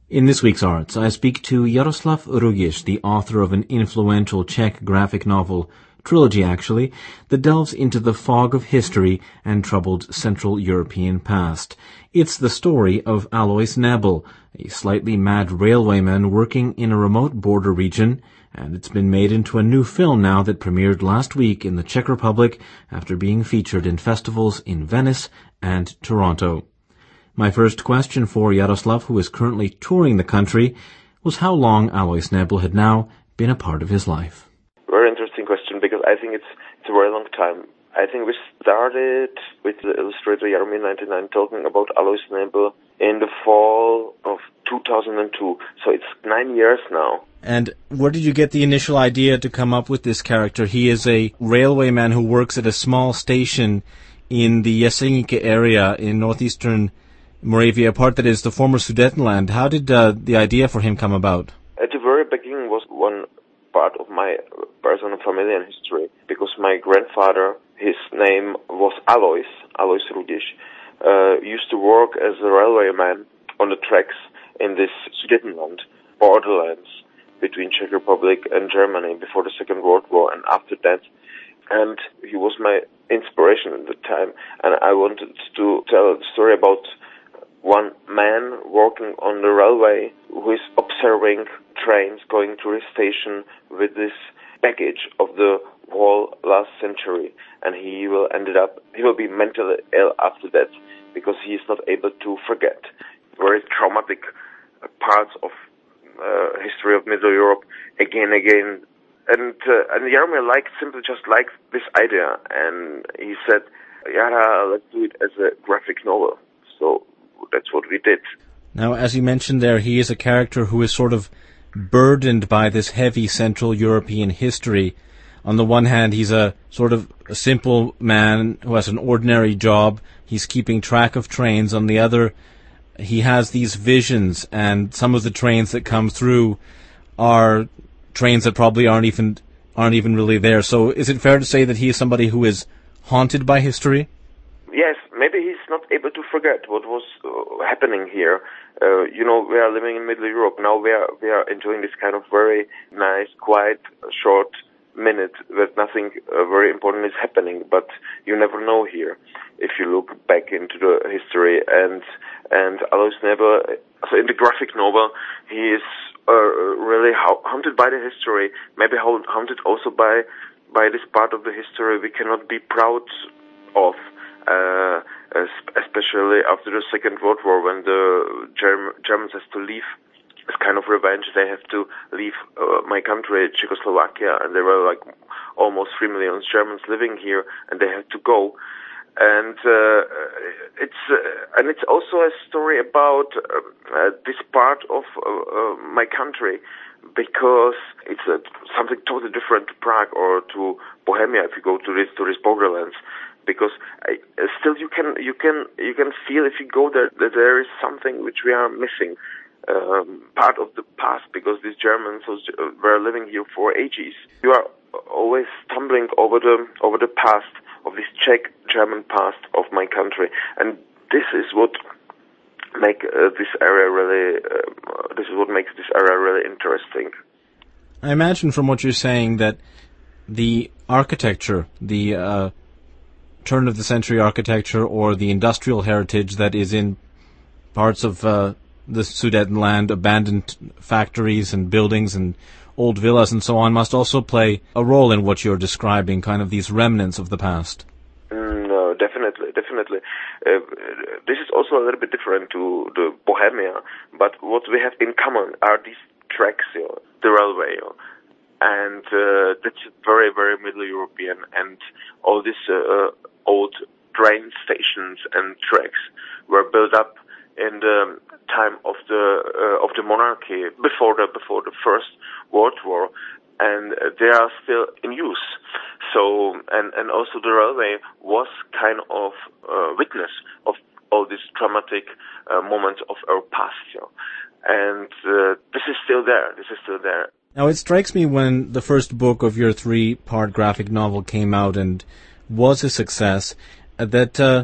In this week's Arts, I speak to Jaroslav Rugiš, the author of an influential Czech graphic novel, trilogy actually, that delves into the fog of history and troubled Central European past. It's the story of Alois Nebel, a slightly mad railwayman working in a remote border region, and it's been made into a new film now that premiered last week in the Czech Republic after being featured in festivals in Venice and Toronto. My first question for Jaroslav, who is currently touring the country, was how long Alois Nebel had now been a part of his life. Very interesting question, because I think it's a very long time. I think we started with the illustrator Jaromír 99 talking about Alois Nebel in the fall of 2002, so it's 9 years now. And where did you get the initial idea to come up with this character? He is a railwayman who works at a small station in the Jeseníky area in northeastern Moravia, a part that is the former Sudetenland. How did the idea for him come about? At the very beginning was one part of my personal familial history, because my grandfather, his name was Alois Rugiš, used to work as a railwayman on the tracks in this Sudetenland, borderlands between Czech Republic and Germany before the Second World War and after that. And he was my inspiration at the time, and I wanted to tell a story about one man working on the railway who is observing trains going to his station with this baggage of the whole last century, and he will be mentally ill after that because he is not able to forget very traumatic parts of history of Middle Europe again. And Jaromír simply liked this idea, and he said, "Yara, let's do it as a graphic novel." So that's what we did. Now, as you mentioned there, he is a character who is sort of burdened by this heavy Central European history. On the one hand, he's a sort of a simple man who has an ordinary job. He's keeping track of trains. On the other, he has these visions, and some of the trains that come through are trains that probably aren't even really there. So is it fair to say that he is somebody who is haunted by history? Yes, maybe he's not able to forget what was happening here. We are living in Middle Europe. Now we are enjoying this kind of very nice, quiet, short minute that nothing very important is happening, but you never know here if you look back into the history. And Alois Nebel, so in the graphic novel, he is really haunted by the history, maybe haunted also by this part of the history we cannot be proud of. Especially after the Second World War, when the Germans have to leave as kind of revenge, they have to leave my country, Czechoslovakia, and there were almost 3 million Germans living here, and they had to go. And it's also a story about this part of my country, because it's something totally different to Prague or to Bohemia if you go to these borderlands. Because still you can feel if you go there that there is something which we are missing, part of the past, because these Germans were living here for ages. You are always stumbling over the past of this Czech-German past of my country, and this is what makes this area really interesting. I imagine from what you're saying that the architecture, the turn-of-the-century architecture or the industrial heritage that is in parts of the Sudetenland, abandoned factories and buildings and old villas and so on, must also play a role in what you're describing, kind of these remnants of the past. No, definitely. This is also a little bit different to the Bohemia, but what we have in common are these tracks, the railway, and that's very, very Middle European, and all these old train stations and tracks were built up in the time of the monarchy before the First World War, and they are still in use. So and also the railway was kind of witness of all these dramatic moments of our past, and this is still there. Now, it strikes me when the first book of your 3-part graphic novel came out and was a success, that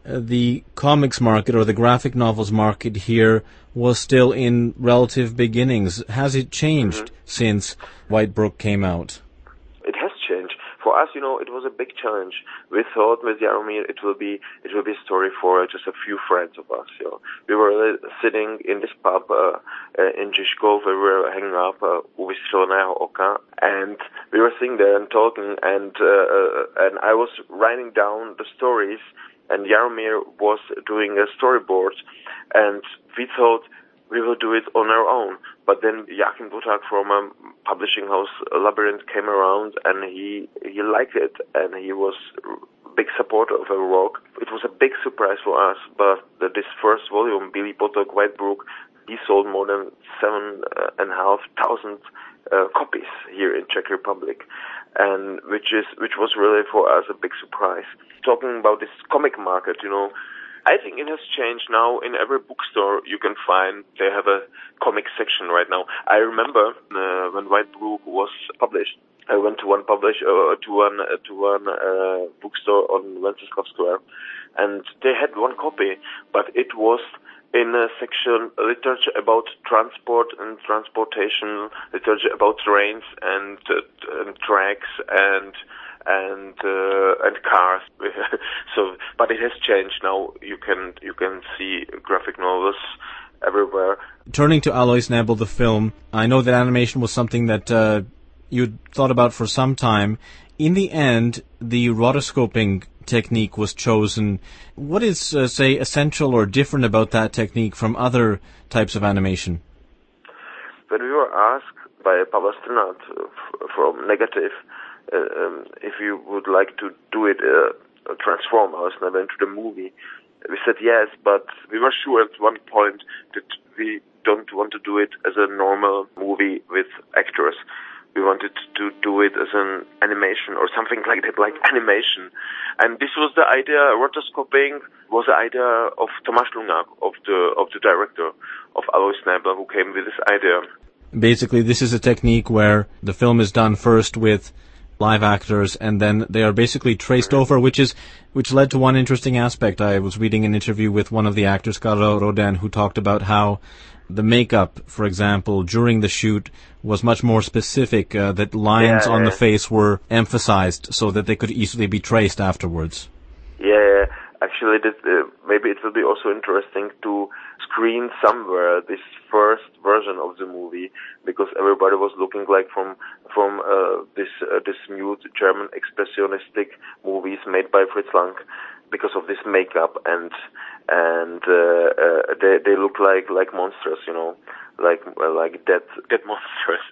the comics market or the graphic novels market here was still in relative beginnings. Has it changed since White Brook came out? It has changed. For us, it was a big challenge. We thought with Jaromir it will be a story for just a few friends of us. We were sitting in this pub in Žižkov, where we were hanging up u Vystřeleného oka, and we were sitting there and talking, and I was writing down the stories, and Jaromir was doing a storyboard, and we thought we will do it on our own. But then Joachim Butak from a publishing house, Labyrinth, came around, and he liked it, and he was a big supporter of our work. It was a big surprise for us, but this first volume, Bílý potok, White Brook, he sold more than 7,500 copies here in Czech Republic, and which was really for us a big surprise. Talking about this comic market, I think it has changed now. In every bookstore you can find, they have a comic section right now. I remember when White Brook was published, I went to one bookstore on Wenceslav Square, and they had one copy, but it was in a section literature about transport and transportation, literature about trains and tracks and cars. So, but it has changed now. You can see graphic novels everywhere. Turning to Alois Nebel, the film, I know that animation was something that you'd thought about for some time. In the end, the rotoscoping technique was chosen. What is, say, essential or different about that technique from other types of animation? When we were asked by Pavel Strnad from Negative if you would like to do it, transform Alois Nebel into the movie, we said yes, but we were sure at one point that we don't want to do it as a normal movie with actors. We wanted to do it as an animation or something like that, like animation. And this was the idea. Rotoscoping was the idea of Tomáš Lungák, of the director of Alois Nebel, who came with this idea. Basically, this is a technique where the film is done first with live actors, and then they are basically traced over, which led to one interesting aspect. I was reading an interview with one of the actors, Karel Roden, who talked about how the makeup, for example, during the shoot was much more specific, that lines on the face were emphasized so that they could easily be traced afterwards. Yeah, actually, maybe it will be also interesting to screen somewhere this first version of the movie, because everybody was looking like from this mute German expressionistic movies made by Fritz Lang, because of this makeup, and they look like monsters, like dead monsters,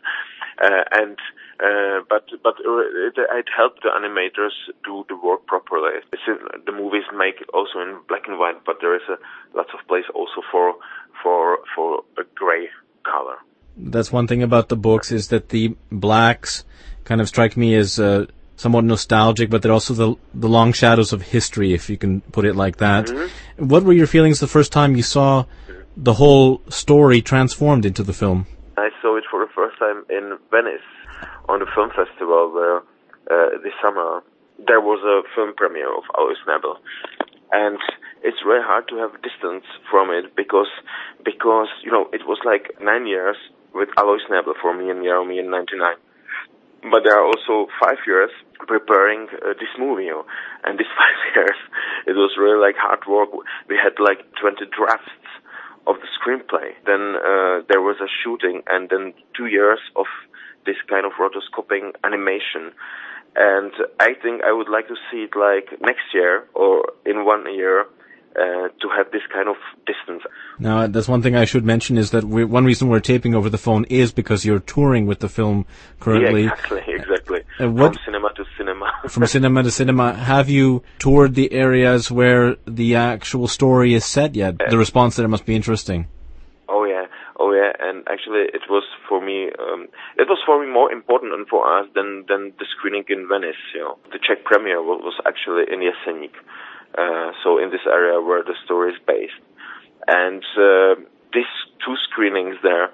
but it helped the animators do the work properly. The movies make also in black and white, but there is lots of place also for a gray color. That's one thing about the books, is that the blacks kind of strike me as somewhat nostalgic, but they're also the long shadows of history, if you can put it like that. Mm-hmm. What were your feelings the first time you saw the whole story transformed into the film? I saw it for the first time in Venice on the film festival, where this summer there was a film premiere of Alois Nebel, and it's very hard to have distance from it because it was like 9 years with Alois Nebel for me and Jaromir in '99. But there are also 5 years preparing this movie, and these 5 years, it was really like hard work. We had like 20 drafts of the screenplay. Then there was a shooting, and then 2 years of this kind of rotoscoping animation. And I think I would like to see it like next year or in 1 year, to have this kind of distance. Now, that's one thing I should mention, is that one reason we're taping over the phone is because you're touring with the film currently. Yeah, exactly. From cinema to cinema. From cinema to cinema. Have you toured the areas where the actual story is set yet? The response there must be interesting. Oh yeah. And actually, it was for me more important and for us than the screening in Venice. The Czech premiere was actually in Jeseník. So in this area where the story is based. And these 2 screenings there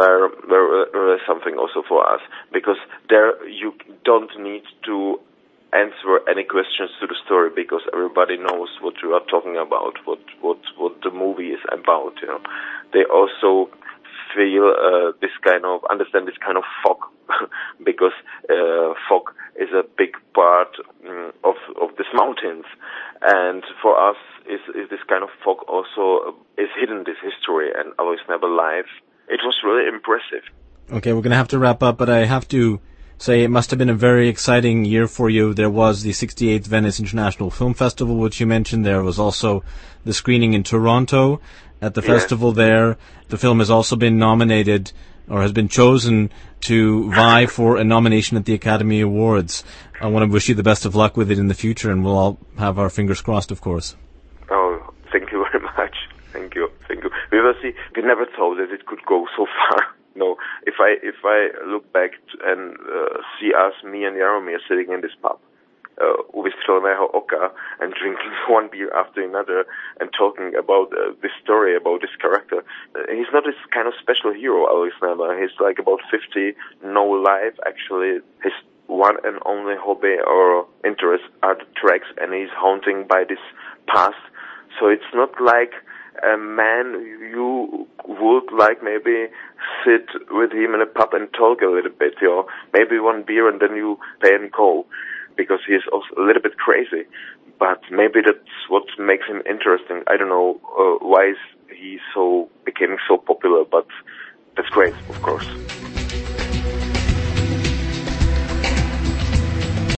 were something also for us, because there you don't need to answer any questions to the story because everybody knows what you are talking about, what the movie is about. They also understand this kind of fog because fog is a big part of these mountains, and for us is this kind of fog also is hidden this history and Alois Never live. It was really impressive. Okay, we're going to have to wrap up, but I have to say it must have been a very exciting year for you. There was the 68th Venice International Film Festival, which you mentioned. There was also the screening in Toronto at the festival there. The film has also been nominated, or has been chosen to vie for a nomination at the Academy Awards. I want to wish you the best of luck with it in the future, and we'll all have our fingers crossed, of course. Oh, thank you very much. Thank you. We will see. We never thought that it could go so far. No, if I look back and see us, me and Jaromir, sitting in this pub, Uvystřeleného oka, and drinking one beer after another and talking about this story, about this character. He's not this kind of special hero, Alois Never. He's like about 50, no life, actually. His one and only hobby or interest are the tracks, and he's haunting by this past. So it's not like a man you would like maybe sit with him in a pub and talk a little bit, maybe one beer and then you pay and go, because he is also a little bit crazy. But maybe that's what makes him interesting. I don't know why he became so popular, but that's great, of course.